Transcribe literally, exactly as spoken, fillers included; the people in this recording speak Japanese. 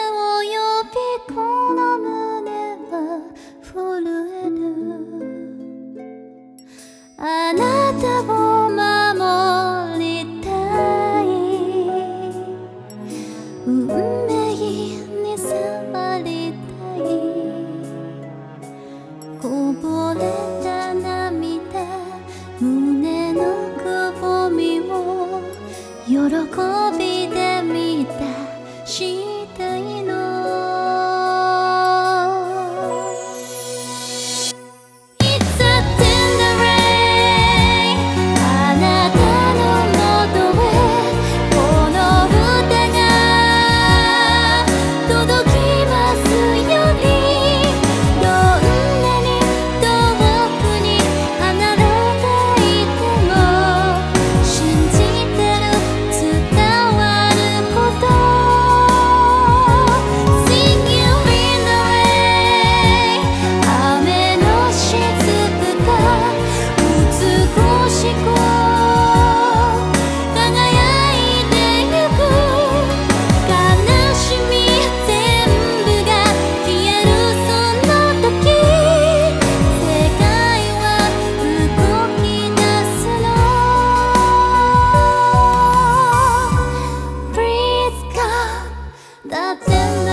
を呼びこの胸は震える。あなたを守りたい。運命に触りたい。こぼれた涙、胸のくぼみを喜びで満たしたいの。It's a tender rain あなたのもとへこの歌が届きますように。どんなに遠くに離れていても信じてる伝わること。 Sing you in the rain 雨のしずくが美しく輝いてゆく。悲しみ全部が消えるその時、世界は動き出すの。 Please God だって